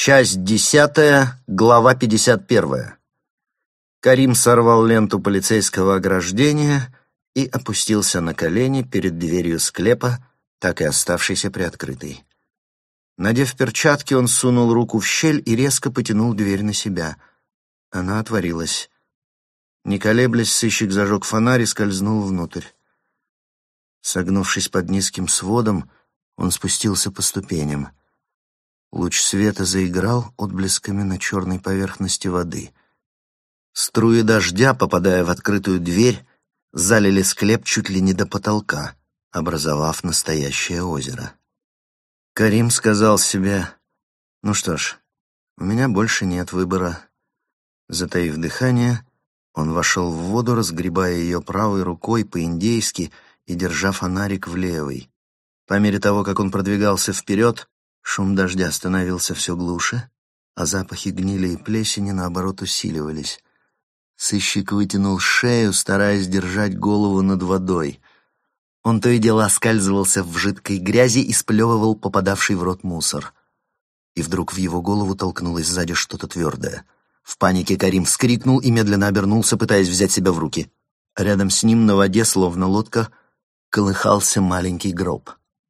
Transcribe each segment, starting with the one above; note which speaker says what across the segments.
Speaker 1: Часть 10, глава 51. Карим сорвал ленту полицейского ограждения и опустился на колени перед дверью склепа, так и оставшейся приоткрытой. Надев перчатки, он сунул руку в щель и резко потянул дверь на себя. Она отворилась. Не колеблясь, сыщик зажег фонарь и скользнул внутрь. Согнувшись под низким сводом, он спустился по ступеням. Луч света заиграл отблесками на черной поверхности воды. Струи дождя, попадая в открытую дверь, залили склеп чуть ли не до потолка, образовав настоящее озеро. Карим сказал себе: «Ну что ж, у меня больше нет выбора». Затаив дыхание, он вошел в воду, разгребая ее правой рукой по-индейски и держа фонарик в левой. По мере того, как он продвигался вперед, шум дождя становился все глуше, а запахи гнили и плесени, наоборот, усиливались. Сыщик вытянул шею, стараясь держать голову над водой. Он то и дело оскальзывался в жидкой грязи и сплевывал попадавший в рот мусор. И вдруг в его голову толкнулось сзади что-то твердое. В панике Карим вскрикнул и медленно обернулся, пытаясь взять себя в руки. Рядом с ним на воде, словно лодка, колыхался маленький гроб.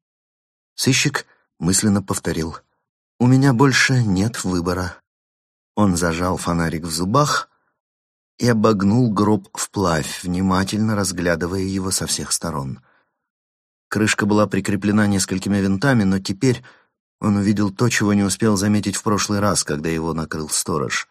Speaker 1: Сыщик мысленно повторил: «У меня больше нет выбора». Он зажал фонарик в зубах и обогнул гроб вплавь, внимательно разглядывая его со всех сторон. Крышка была прикреплена несколькими винтами, но теперь он увидел то, чего не успел заметить в прошлый раз, когда его накрыл сторож.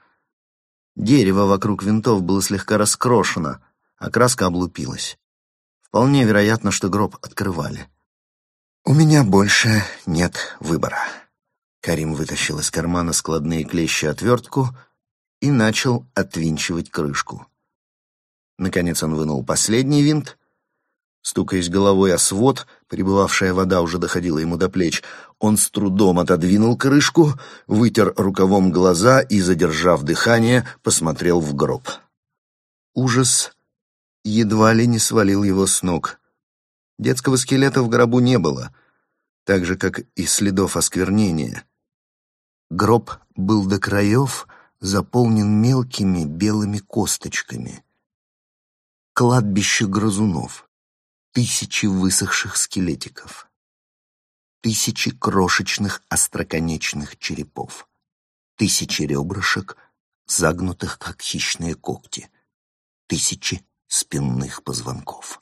Speaker 1: Дерево вокруг винтов было слегка раскрошено, а краска облупилась. Вполне вероятно, что гроб открывали. «У меня больше нет выбора». Карим вытащил из кармана складные клещи-отвертку и начал отвинчивать крышку. Наконец он вынул последний винт. Стукаясь головой о свод, прибывавшая вода уже доходила ему до плеч, он с трудом отодвинул крышку, вытер рукавом глаза и, задержав дыхание, посмотрел в гроб. Ужас едва ли не свалил его с ног. Детского скелета в гробу не было, так же, как и следов осквернения. Гроб был до краев заполнен мелкими белыми косточками. Кладбище грызунов. Тысячи высохших скелетиков. Тысячи крошечных остроконечных черепов. Тысячи ребрышек, загнутых, как хищные когти. Тысячи спинных позвонков.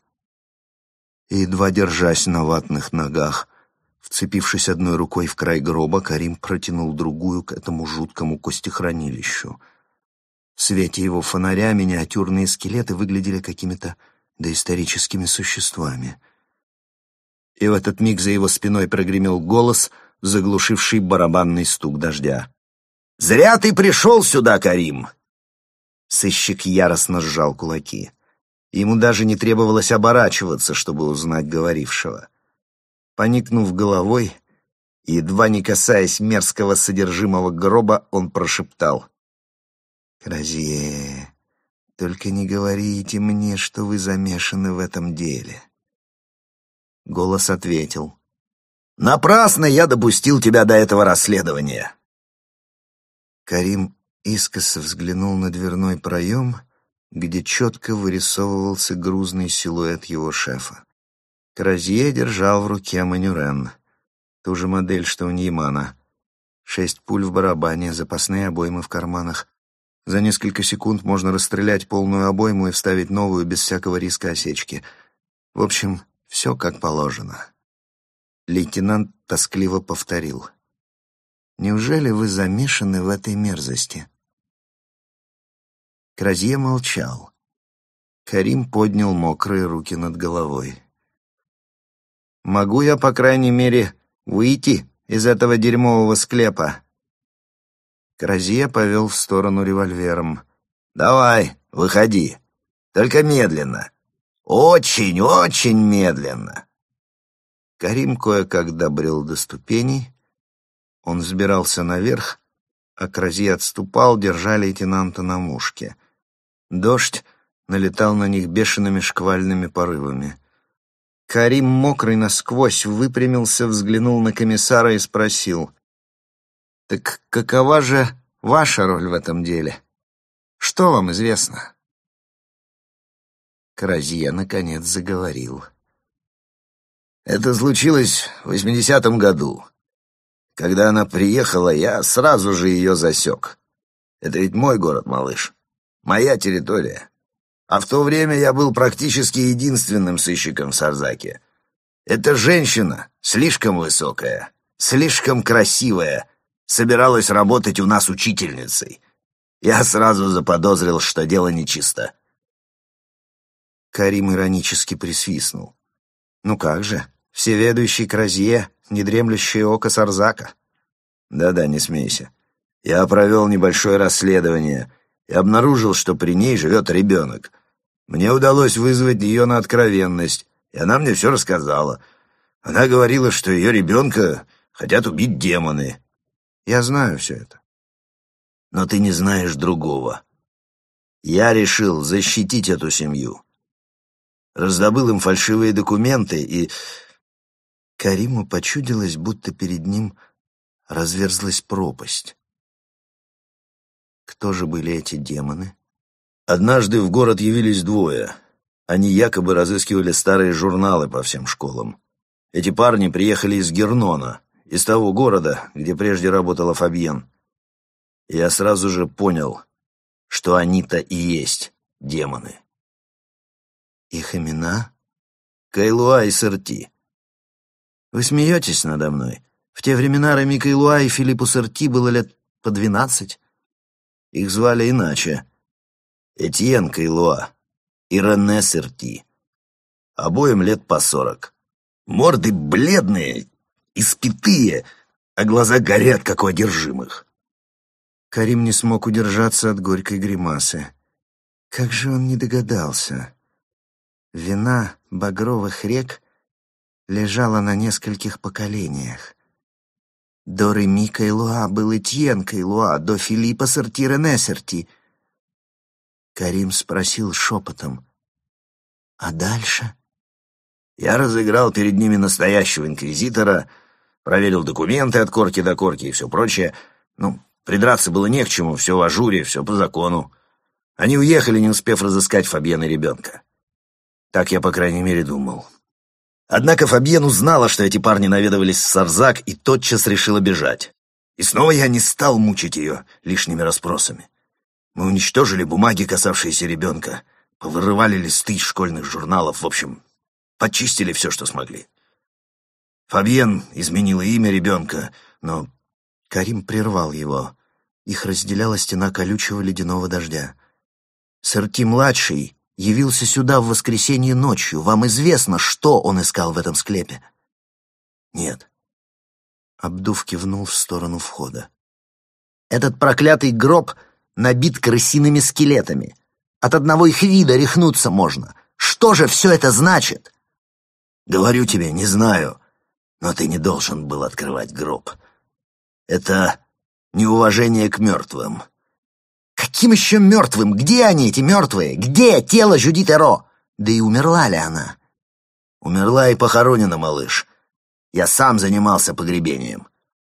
Speaker 1: Едва держась на ватных ногах, вцепившись одной рукой в край гроба, Карим протянул другую к этому жуткому костехранилищу. В свете его фонаря миниатюрные скелеты выглядели какими-то доисторическими существами. И в этот миг за его спиной прогремел голос, заглушивший барабанный стук дождя. «Зря ты пришел сюда, Карим!» Сыщик яростно сжал кулаки. Ему даже не требовалось оборачиваться, чтобы узнать говорившего. Поникнув головой, едва не касаясь мерзкого содержимого гроба, он прошептал: «Кразье, только не говорите мне, что вы замешаны в этом деле». Голос ответил: «Напрасно я допустил тебя до этого расследования». Карим искоса взглянул на дверной проем, где четко вырисовывался грузный силуэт его шефа. Кразье держал в руке манюрен, ту же модель, что у Ньямана. 6 пуль в барабане, запасные обоймы в карманах. За несколько секунд можно расстрелять полную обойму и вставить новую без всякого риска осечки. В общем, все как положено. Лейтенант тоскливо повторил: «Неужели вы замешаны в этой мерзости?» Кразье молчал. Карим поднял мокрые руки над головой. «Могу я, по крайней мере, выйти из этого дерьмового склепа?» Кразье повел в сторону револьвером. «Давай, выходи. Только медленно. Очень, очень медленно». Карим кое-как добрел до ступеней. Он взбирался наверх, а Кразье отступал, держа лейтенанта на мушке. Дождь налетал на них бешеными шквальными порывами. Карим, мокрый насквозь, выпрямился, взглянул на комиссара и спросил: Так какова же ваша роль в этом деле? Что вам известно?» Кразье наконец заговорил. «Это случилось в 80-м году. Когда она приехала, я сразу же ее засек. Это ведь мой город, малыш. Моя территория. А в то время я был практически единственным сыщиком в Сарзаке. Эта женщина, слишком высокая, слишком красивая, собиралась работать у нас учительницей. Я сразу заподозрил, что дело нечисто». Карим иронически присвистнул. «Ну как же, всеведущий Кразье, недремлющее око Сарзака». «Да-да, не смейся. Я провел небольшое расследование и обнаружил, что при ней живет ребенок. Мне удалось вызвать ее на откровенность, и она мне все рассказала. Она говорила, что ее ребенка хотят убить демоны». «Я знаю все это». «Но ты не знаешь другого. Я решил защитить эту семью. Раздобыл им фальшивые документы и...» Кариму почудилось, будто перед ним разверзлась пропасть. Кто же были эти демоны? Однажды в город явились двое. Они якобы разыскивали старые журналы по всем школам. Эти парни приехали из Гернона, из того города, где прежде работала Фабьен. Я сразу же понял, что они-то и есть демоны. Их имена? Кайлуа и Серти. Вы смеетесь надо мной? В те времена Реми Кайлуа и Филиппу Серти было лет по 12. Их звали иначе. Этьен Кайлуа и Рене Серти. Обоим лет по 40. Морды бледные, испитые, а глаза горят, как у одержимых. Карим не смог удержаться от горькой гримасы. Как же он не догадался? Вина багровых рек лежала на нескольких поколениях. До Реми Кайлуа был Этьен Кайлуа, до Филиппа Серти Рене Серти. Карим спросил шепотом: «А дальше?» Я разыграл перед ними настоящего инквизитора, проверил документы от корки до корки и все прочее. Придраться было не к чему, все в ажуре, все по закону. Они уехали, не успев разыскать Фабьена ребенка. Так я, по крайней мере, думал. Однако Фабьен узнала, что эти парни наведывались в Сарзак, и тотчас решила бежать. И снова я не стал мучить ее лишними расспросами. Мы уничтожили бумаги, касавшиеся ребенка, повырывали листы из школьных журналов, в общем, почистили все, что смогли. Фабьен изменила имя ребенка, но... Карим прервал его. Их разделяла стена колючего ледяного дождя. Серти-младший явился сюда в воскресенье ночью. Вам известно, что он искал в этом склепе?» «Нет». Абдув кивнул в сторону входа. «Этот проклятый гроб набит крысиными скелетами. От одного их вида рехнуться можно. Что же все это значит?» «Говорю тебе, не знаю, но ты не должен был открывать гроб. Это неуважение к мертвым». «Каким еще мертвым? Где они, эти мертвые? Где тело Жюдит Эро? Да и умерла ли она?» «Умерла и похоронена, малыш. Я сам занимался погребением».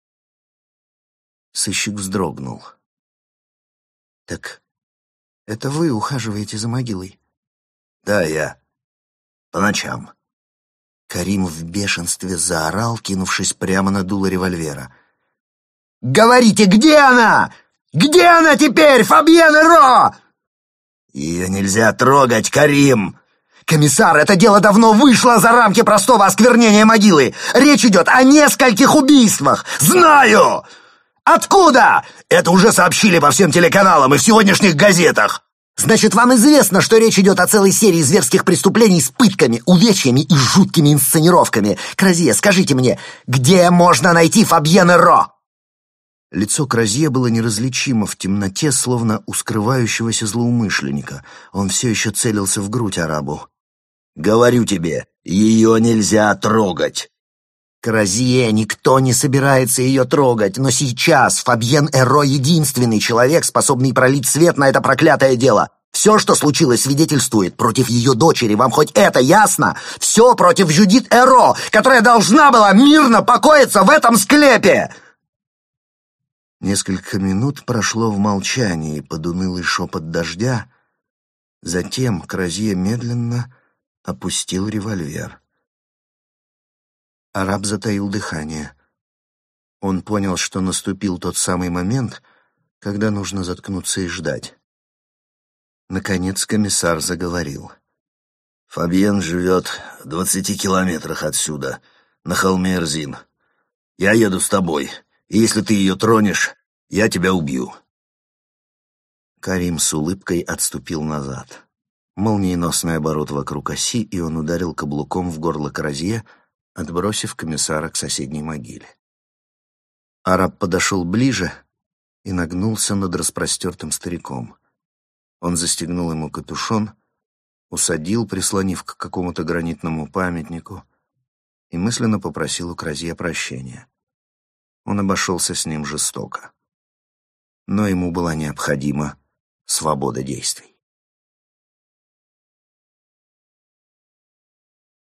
Speaker 1: Сыщик вздрогнул. «Так это вы ухаживаете за могилой?» «Да, я. По ночам». Карим в бешенстве заорал, кинувшись прямо на дуло револьвера. «Говорите, где она? Где она теперь, Фабьен Эро?» «Ее нельзя трогать, Карим!» «Комиссар, это дело давно вышло за рамки простого осквернения могилы. Речь идет о нескольких убийствах!» «Знаю! Откуда?» «Это уже сообщили по всем телеканалам и в сегодняшних газетах!» «Значит, вам известно, что речь идет о целой серии зверских преступлений с пытками, увечьями и жуткими инсценировками. Кразье, скажите мне, где можно найти Фабьен Эро?» Лицо Кразье было неразличимо в темноте, словно у скрывающегося злоумышленника. Он все еще целился в грудь арабу. «Говорю тебе, ее нельзя трогать!» «Кразье, никто не собирается ее трогать, но сейчас Фабьен Эро — единственный человек, способный пролить свет на это проклятое дело. Все, что случилось, свидетельствует против ее дочери. Вам хоть это ясно? Все против Жюдит Эро, которая должна была мирно покоиться в этом склепе!» Несколько минут прошло в молчании под унылый шепот дождя. Затем Кразье медленно опустил револьвер. Араб затаил дыхание. Он понял, что наступил тот самый момент, когда нужно заткнуться и ждать. Наконец комиссар заговорил. «Фабьен живет в 20 километрах отсюда, на холме Эрзин. Я еду с тобой, и если ты ее тронешь, я тебя убью». Карим с улыбкой отступил назад. Молниеносный оборот вокруг оси, и он ударил каблуком в горло Кразье, отбросив комиссара к соседней могиле. Араб подошел ближе и нагнулся над распростертым стариком. Он застегнул ему капюшон, усадил, прислонив к какому-то гранитному памятнику, и мысленно попросил у Кразье прощения. Он обошелся с ним жестоко. Но ему была необходима свобода действий.